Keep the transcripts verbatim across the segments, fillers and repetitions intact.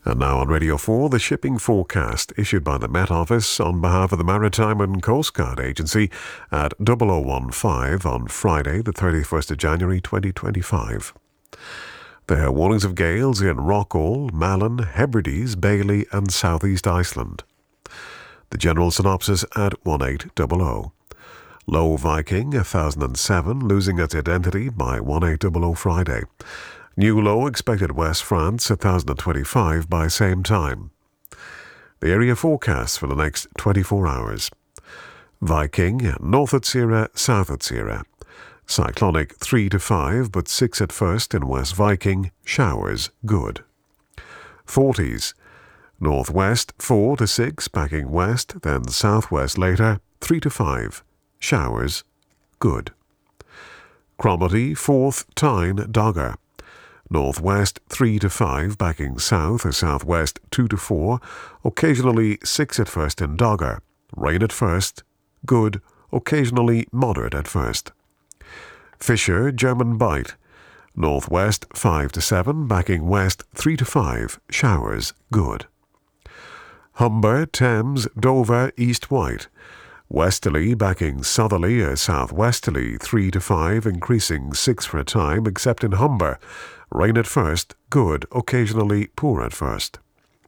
And now on Radio four, the shipping forecast issued by the Met Office on behalf of the Maritime and Coast Guard Agency at double oh one five on Friday, the thirty-first of January twenty twenty-five. There are warnings of gales in Rockall, Malin, Hebrides, Bailey and southeast Iceland. The general synopsis at eighteen hundred. Low Viking one thousand seven losing its identity by eighteen hundred Friday. New low expected West France one thousand twenty-five by same time. The area forecast for the next twenty-four hours. Viking, north at Sierra, south at Sierra. Cyclonic three to five but six at first in West Viking, showers, good. forties, northwest four to six backing west, then southwest later, three to five, showers, good. Cromarty fourth, Tyne, Dogger. Northwest three to five backing south or southwest two to four, occasionally six at first in Dogger, rain at first, good, occasionally moderate at first. Fisher, German Bight. Northwest five to seven backing west three to five, showers, good. Humber, Thames, Dover, East White. Westerly backing southerly or southwesterly three to five, increasing six for a time except in Humber. Rain at first, good, occasionally poor at first.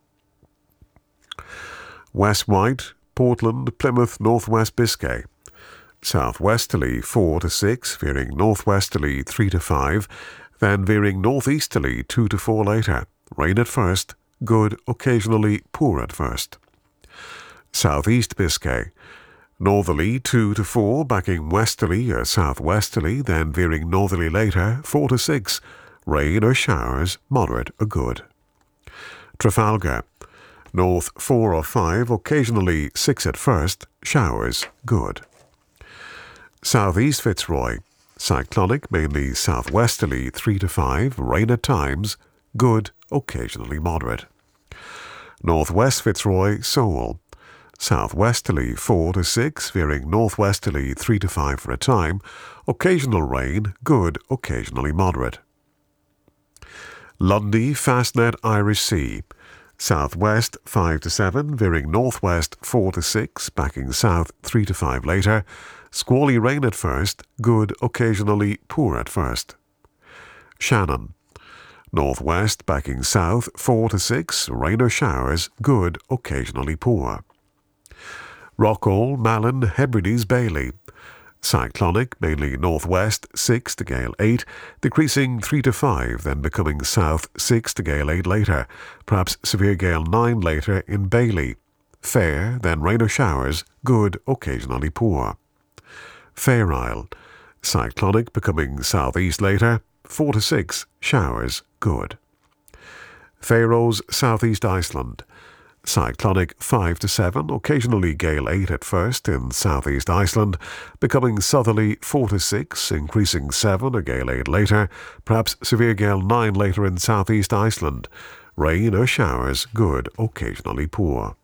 West White, Portland, Plymouth, Northwest Biscay. Southwesterly four to six, veering northwesterly three to five, then veering northeasterly two to four later. Rain at first, good, occasionally poor at first. Southeast Biscay. Northerly two to four, backing westerly or southwesterly, then veering northerly later, four to six. Rain or showers, moderate or good. Trafalgar. North four or five, occasionally six at first, showers, good. Southeast Fitzroy. Cyclonic, mainly southwesterly three to five, rain at times, good, occasionally moderate. Northwest Fitzroy, Sewell. Southwesterly four to six, veering northwesterly three to five for a time, occasional rain, good, occasionally moderate. Lundy, Fastnet, Irish Sea. Southwest five to seven, veering northwest four to six, backing south three to five later. Squally rain at first, good, occasionally poor at first. Shannon. Northwest backing south four to six, rain or showers, good, occasionally poor. Rockall, Malin, Hebrides, Bailey. Cyclonic, mainly northwest six to gale eight, decreasing three to five, then becoming south six to gale eight later, perhaps severe gale nine later in Bailey. Fair, then rain or showers, good, occasionally poor. Fair Isle. Cyclonic becoming southeast later, four to six, showers, good. Faroes, southeast Iceland. Cyclonic five to seven, occasionally gale eight at first in southeast Iceland, becoming southerly four to six, increasing seven or gale eight later, perhaps severe gale nine later in southeast Iceland. Rain or showers, good, occasionally poor.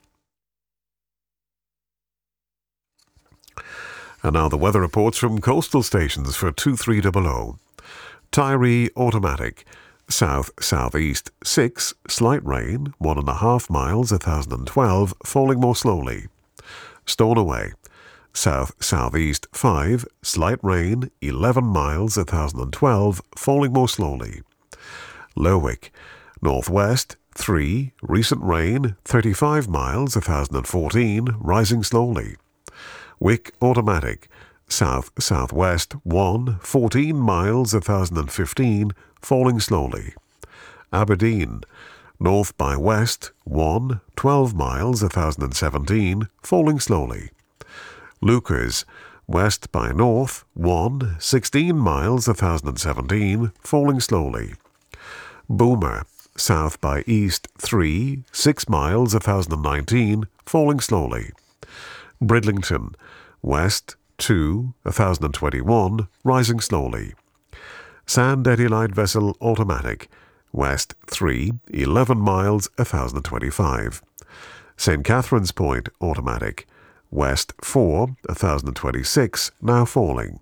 And now the weather reports from coastal stations for two three hundred. Tyree automatic. South-southeast six, slight rain, one and a half miles one thousand twelve, falling more slowly. Stornoway. South-southeast five, slight rain, eleven miles one thousand twelve, falling more slowly. Lerwick. Northwest three, recent rain, thirty-five miles one thousand fourteen, rising slowly. Wick automatic. South-southwest one, fourteen miles one thousand fifteen, falling slowly. Aberdeen. North by west one, twelve miles one thousand seventeen, falling slowly. Leuchars. West by north one, sixteen miles one thousand seventeen, falling slowly. Boomer. South by east three, six miles one thousand nineteen, falling slowly. Bridlington. West two, one thousand twenty-one, rising slowly. Sand Eddy Light Vessel automatic. West three, eleven miles one thousand twenty-five. Saint Catherine's Point automatic. West four, one thousand twenty-six, now falling.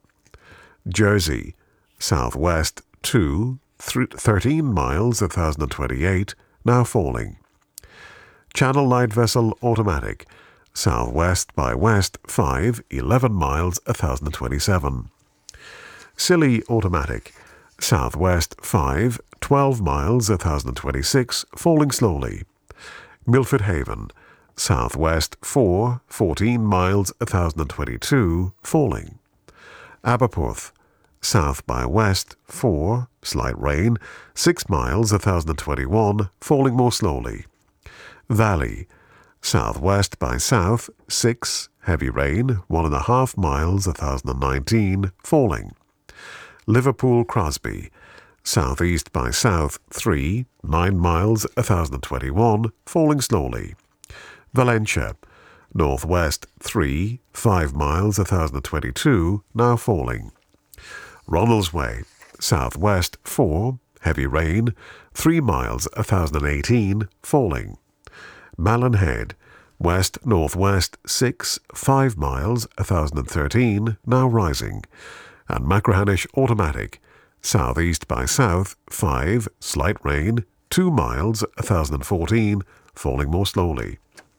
Jersey. Southwest two, thirteen miles one thousand twenty-eight, now falling. Channel light vessel automatic, southwest by west five, eleven miles, one thousand twenty-seven. Scilly automatic, southwest five, twelve miles, one thousand twenty-six, falling slowly. Milford Haven, southwest four, fourteen miles, one thousand twenty-two, falling. Aberporth, south by west four, slight rain, six miles, one thousand twenty-one, falling more slowly. Valley, southwest by south six, heavy rain, one and a half miles, one thousand nineteen, falling. Liverpool Crosby, southeast by south three, nine miles, one thousand twenty-one, falling slowly. Valentia, northwest three, five miles, one thousand twenty-two, now falling. Ronaldsway, southwest four, heavy rain, three miles, one thousand eighteen, falling. Malin west-northwest six, five miles, one thousand thirteen, now rising. And Machrihanish automatic, southeast by south five, slight rain, two miles, one thousand fourteen, falling more slowly.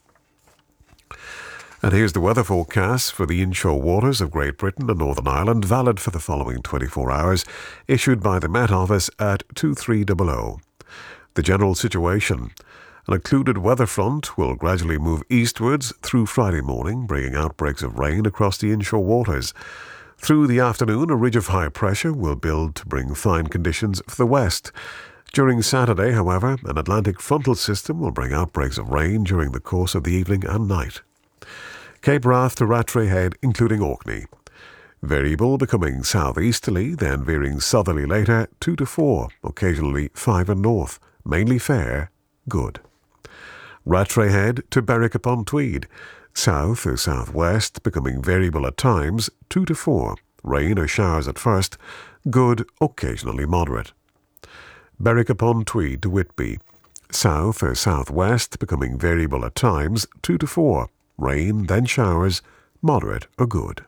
And here's the weather forecast for the inshore waters of Great Britain and Northern Ireland, valid for the following twenty-four hours, issued by the Met Office at two three hundred. The general situation. An occluded weather front will gradually move eastwards through Friday morning, bringing outbreaks of rain across the inshore waters. Through the afternoon, a ridge of high pressure will build to bring fine conditions for the west. During Saturday, however, an Atlantic frontal system will bring outbreaks of rain during the course of the evening and night. Cape Wrath to Rattray Head, including Orkney. Variable becoming southeasterly, then veering southerly later, two to four, occasionally five and north. Mainly fair, good. Rattray Head to Berwick-upon-Tweed. South or southwest, becoming variable at times, two to four. Rain or showers at first, good, occasionally moderate. Berwick-upon-Tweed to Whitby. South or southwest, becoming variable at times, two to four. Rain, then showers, moderate or good.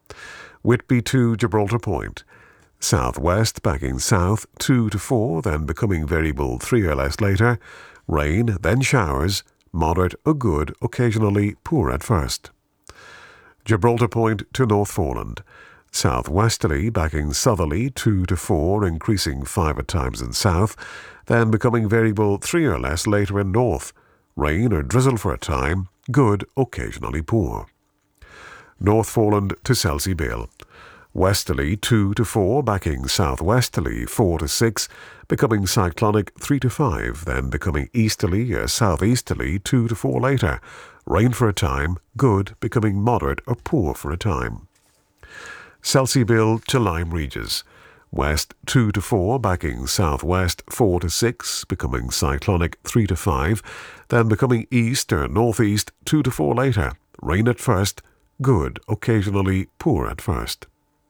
Whitby to Gibraltar Point. Southwest backing south, two to four, then becoming variable three or less later. Rain, then showers, moderate or good, occasionally poor at first. Gibraltar Point to North Foreland. Southwesterly backing southerly, two to four, increasing five at times in south, then becoming variable three or less later in north. Rain or drizzle for a time, good, occasionally poor. North Foreland to Selsey-Bill. Westerly two to four, backing southwesterly four to six, becoming cyclonic three to five, then becoming easterly or southeasterly two to four later. Rain for a time, good, becoming moderate or poor for a time. Selsey-Bill to Lyme Regis. West two to four, backing southwest four to six, becoming cyclonic three to five, then becoming east or northeast two to four later. Rain at first, good, occasionally poor at first.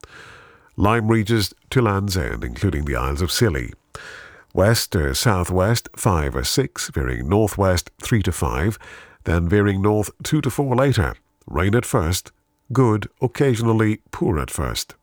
Lyme Regis to Land's End, including the Isles of Scilly. West or southwest five or six, veering northwest three to five, then veering north two to four later. Rain at first, good, occasionally poor at first.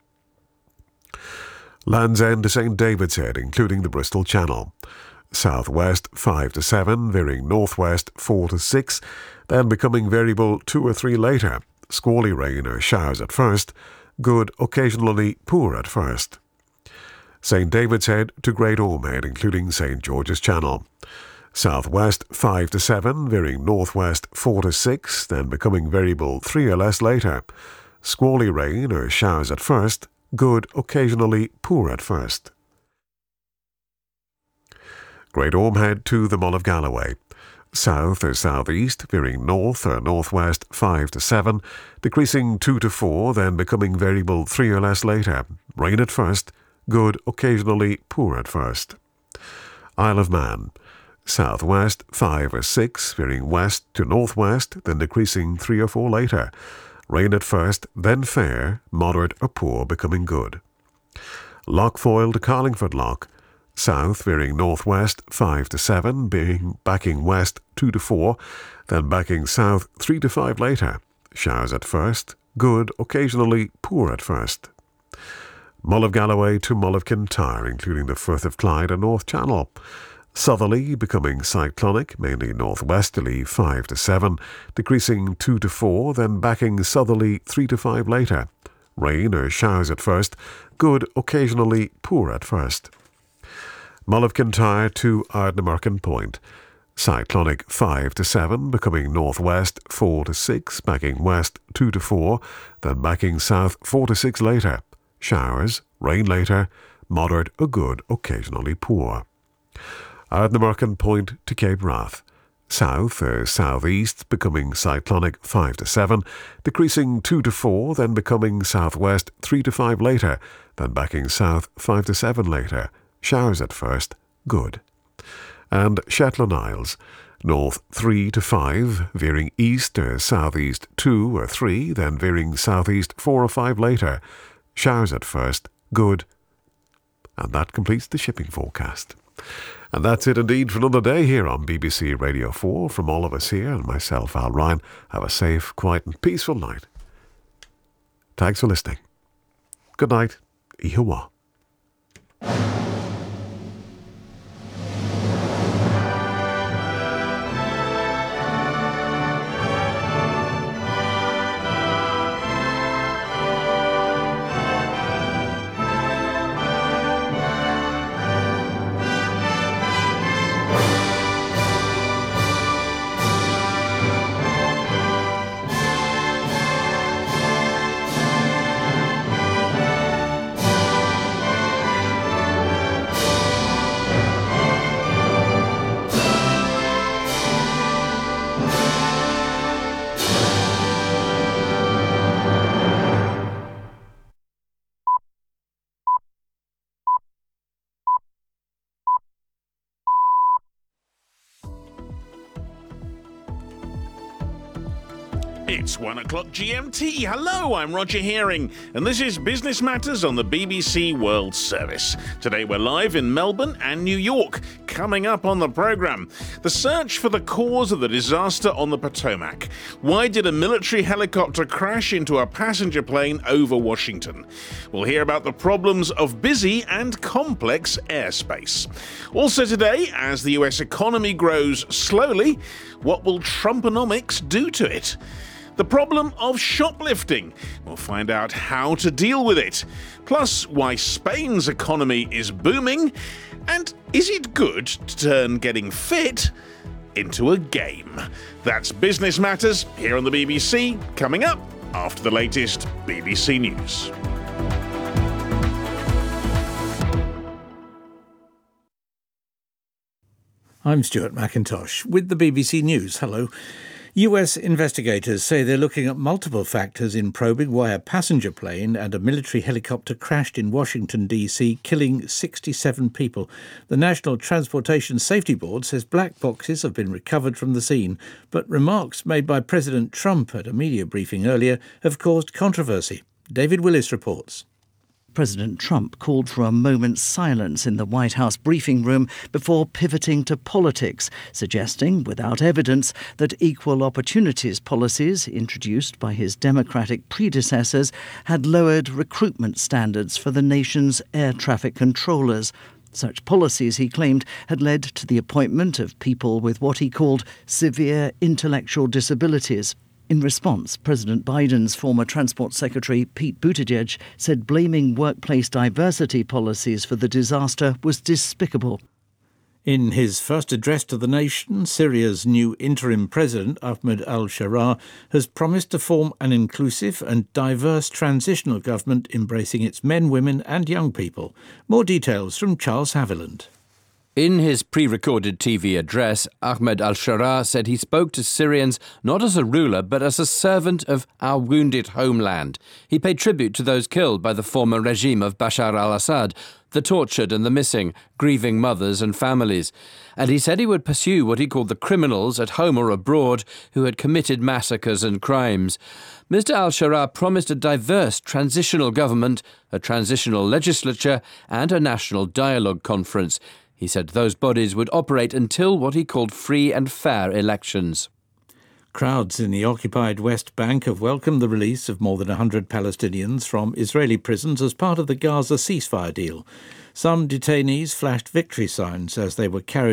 Land's End to Saint David's Head, including the Bristol Channel. Southwest five to seven, veering northwest four to six, then becoming variable two or three later. Squally rain or showers at first, good, occasionally poor at first. Saint David's Head to Great Orme Head, including Saint George's Channel. Southwest five to seven, veering northwest four to six, then becoming variable three or less later. Squally rain or showers at first, good, occasionally poor at first. Great Orme Head to the Mull of Galloway. South or southeast, veering north or northwest five to seven, decreasing two to four, then becoming variable three or less later. Rain at first, good, occasionally poor at first. Isle of Man. Southwest five or six, veering west to northwest, then decreasing three or four later. Rain at first, then fair, moderate or poor, becoming good. Lochfoyle to Carlingford Loch. South veering northwest five to seven, being backing west two to four, then backing south three to five later. Showers at first, good, occasionally poor at first. Mull of Galloway to Mull of Kintyre, including the Firth of Clyde and North Channel. Southerly becoming cyclonic, mainly northwesterly five to seven, decreasing two to four, then backing southerly three to five later. Rain or showers at first, good, occasionally poor at first. Mull of Kintyre to Ardnamurchan Point. Cyclonic five to seven, becoming northwest four to six, backing west two to four, then backing south four to six later. Showers, rain later, moderate or good, occasionally poor. Ardnamurchan Point to Cape Wrath. South or southeast, becoming cyclonic five to seven, decreasing two to four, then becoming southwest three to five later, then backing south five to seven later. Showers at first, good. And Shetland Isles, north three to five, veering east or southeast two or three, then veering southeast four or five later. Showers at first, good. And that completes the shipping forecast. And that's it indeed for another day here on B B C Radio four. From all of us here and myself, Al Ryan, have a safe, quiet and peaceful night. Thanks for listening. Good night. Ihawa. It's one o'clock G M T. Hello, I'm Roger Hearing, and this is Business Matters on the B B C World Service. Today we're live in Melbourne and New York. Coming up on the programme, the search for the cause of the disaster on the Potomac. Why did a military helicopter crash into a passenger plane over Washington? We'll hear about the problems of busy and complex airspace. Also today, as the U S economy grows slowly, what will Trumponomics do to it? The problem of shoplifting. We'll find out how to deal with it. Plus, why Spain's economy is booming. And is it good to turn getting fit into a game? That's Business Matters here on the B B C, coming up after the latest B B C News. I'm Stuart McIntosh with the B B C News. Hello. U S investigators say they're looking at multiple factors in probing why a passenger plane and a military helicopter crashed in Washington, D C, killing sixty-seven people. The National Transportation Safety Board says black boxes have been recovered from the scene, but remarks made by President Trump at a media briefing earlier have caused controversy. David Willis reports. President Trump called for a moment's silence in the White House briefing room before pivoting to politics, suggesting, without evidence, that equal opportunities policies introduced by his Democratic predecessors had lowered recruitment standards for the nation's air traffic controllers. Such policies, he claimed, had led to the appointment of people with what he called severe intellectual disabilities. In response, President Biden's former Transport Secretary Pete Buttigieg said blaming workplace diversity policies for the disaster was despicable. In his first address to the nation, Syria's new interim president, Ahmed al-Sharaa, has promised to form an inclusive and diverse transitional government embracing its men, women and young people. More details from Charles Haviland. In his pre-recorded T V address, Ahmed al-Sharaa said he spoke to Syrians not as a ruler but as a servant of our wounded homeland. He paid tribute to those killed by the former regime of Bashar al-Assad, the tortured and the missing, grieving mothers and families. And he said he would pursue what he called the criminals at home or abroad who had committed massacres and crimes. Mister al-Sharaa promised a diverse transitional government, a transitional legislature and a national dialogue conference. He said those bodies would operate until what he called free and fair elections. Crowds in the occupied West Bank have welcomed the release of more than one hundred Palestinians from Israeli prisons as part of the Gaza ceasefire deal. Some detainees flashed victory signs as they were carried